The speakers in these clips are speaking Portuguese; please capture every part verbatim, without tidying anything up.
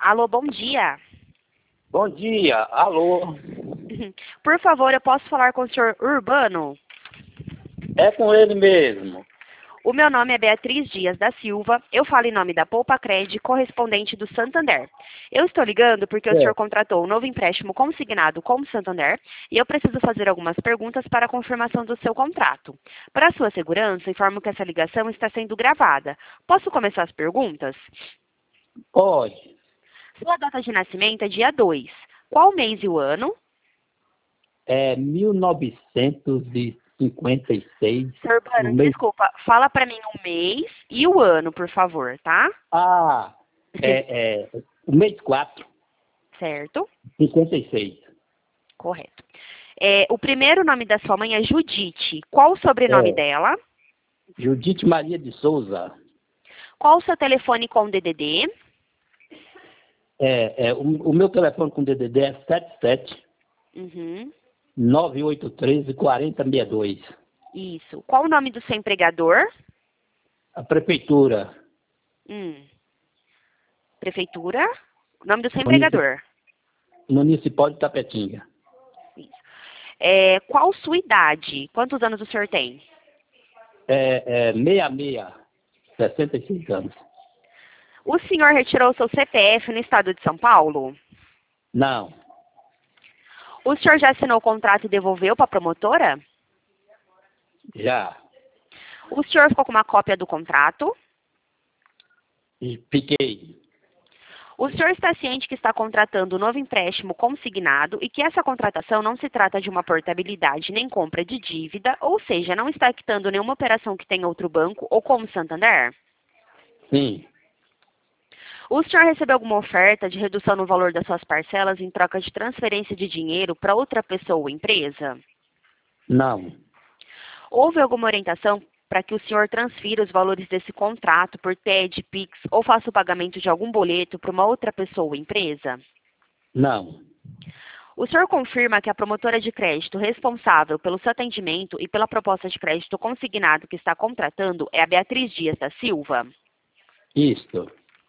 Alô, bom dia. Bom dia, alô. Por favor, eu posso falar com o senhor Urbano? É com ele mesmo. O meu nome é Beatriz Dias da Silva, eu falo em nome da Poupa Cred, correspondente do Santander. Eu estou ligando porque o senhor É. contratou um novo empréstimo consignado com o Santander e eu preciso fazer algumas perguntas para a confirmação do seu contrato. Para sua segurança, informo que essa ligação está sendo gravada. Posso começar as perguntas? Pode. Sua data de nascimento é dia dois. Qual o mês e o ano? É mil novecentos e cinquenta e seis. senhor No Urbano, mês... desculpa, fala para mim o mês e o ano, por favor, tá? Ah, é, é o mês quatro, Certo? cinquenta e seis. Correto. É, o primeiro nome da sua mãe é Judite. Qual o sobrenome É. dela? Judite Maria de Souza. Qual o seu telefone com D D D? É, é, o, o meu telefone com D D D é sete sete Uhum. nove oito um três quatro zero seis dois. Isso. Qual o nome do seu empregador? A prefeitura. Hum. Prefeitura? O nome do seu Munici- empregador? Municipal de Tapetinga. Isso. É, qual sua idade? Quantos anos o senhor tem? É, é seis seis, sessenta e seis anos. O senhor retirou seu C P F no estado de São Paulo? Não, O senhor já assinou o contrato e devolveu para a promotora? já. O senhor ficou com uma cópia do contrato? E fiquei. O senhor está ciente que está contratando um novo empréstimo consignado e que essa contratação não se trata de uma portabilidade nem compra de dívida, ou seja, não está quitando nenhuma operação que tenha outro banco ou como Santander? Sim, O senhor recebeu alguma oferta de redução no valor das suas parcelas em troca de transferência de dinheiro para outra pessoa ou empresa? não, Houve alguma orientação para que o senhor transfira os valores desse contrato por T E D, Pix ou faça o pagamento de algum boleto para uma outra pessoa ou empresa? não, O senhor confirma que a promotora de crédito responsável pelo seu atendimento e pela proposta de crédito consignado que está contratando é a Beatriz Dias da Silva? isto.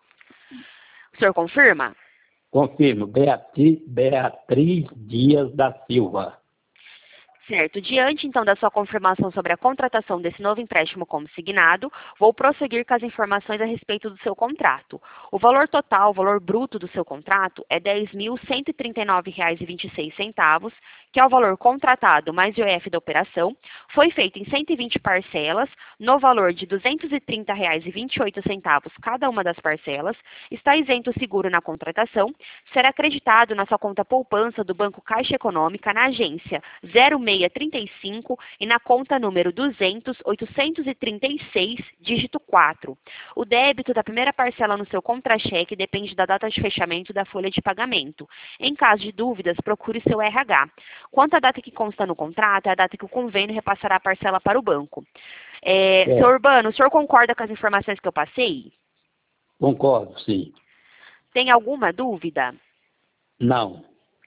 O senhor confirma? Confirmo, Beatriz, Beatriz Dias da Silva. Certo. Diante, então, da sua confirmação sobre a contratação desse novo empréstimo consignado, vou prosseguir com as informações a respeito do seu contrato. O valor total, o valor bruto do seu contrato é dez mil cento e trinta e nove reais e vinte e seis centavos, que é o valor contratado mais o I O F da operação. Foi feito em cento e vinte parcelas, no valor de duzentos e trinta reais e vinte e oito centavos cada uma das parcelas. Está isento o seguro na contratação. Será acreditado na sua conta poupança do Banco Caixa Econômica na agência zero seis trinta e cinco e na conta número duzentos, oitocentos e trinta e seis, dígito quatro. O débito da primeira parcela no seu contra-cheque depende da data de fechamento da folha de pagamento. Em caso de dúvidas, procure seu R H. Quanto à data que consta no contrato, é a data que o convênio repassará a parcela para o banco. É, É, senhor Urbano, o senhor concorda com as informações que eu passei? concordo, sim. Tem alguma dúvida? Não,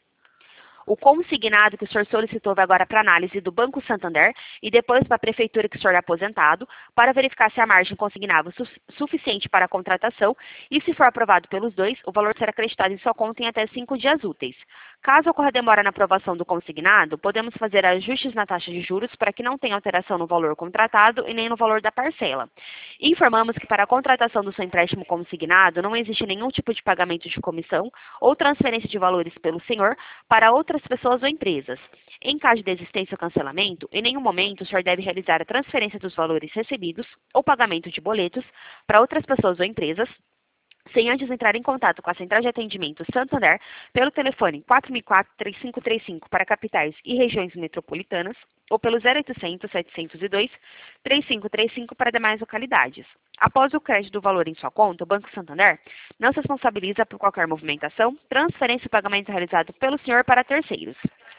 O consignado que o senhor solicitou vai agora para análise do Banco Santander e depois para a prefeitura que o senhor é aposentado, para verificar se a margem consignável é su suficiente para a contratação e, se for aprovado pelos dois, o valor será acreditado em sua conta em até cinco dias úteis. Caso ocorra demora na aprovação do consignado, podemos fazer ajustes na taxa de juros para que não tenha alteração no valor contratado e nem no valor da parcela. Informamos que para a contratação do seu empréstimo consignado não existe nenhum tipo de pagamento de comissão ou transferência de valores pelo senhor para outras pessoas ou empresas. Em caso de desistência ou cancelamento, em nenhum momento o senhor deve realizar a transferência dos valores recebidos ou pagamento de boletos para outras pessoas ou empresas, sem antes entrar em contato com a Central de Atendimento Santander pelo telefone quatro mil e quatro, três cinco três cinco para capitais e regiões metropolitanas ou pelo zero oitocentos, setecentos e dois, três cinco três cinco para demais localidades. Após o crédito do valor em sua conta, o Banco Santander não se responsabiliza por qualquer movimentação, transferência ou pagamento realizado pelo senhor para terceiros.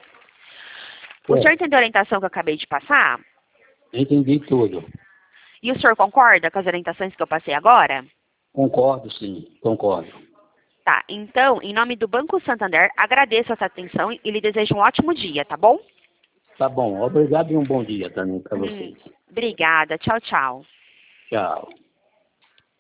O senhor é, entendeu a orientação que eu acabei de passar? entendi tudo. E o senhor concorda com as orientações que eu passei agora? Concordo, sim, concordo. Tá, então, em nome do Banco Santander, agradeço a sua atenção e lhe desejo um ótimo dia, tá bom? Tá bom, obrigado e um bom dia também para Hum, vocês. obrigada, tchau, tchau. Tchau.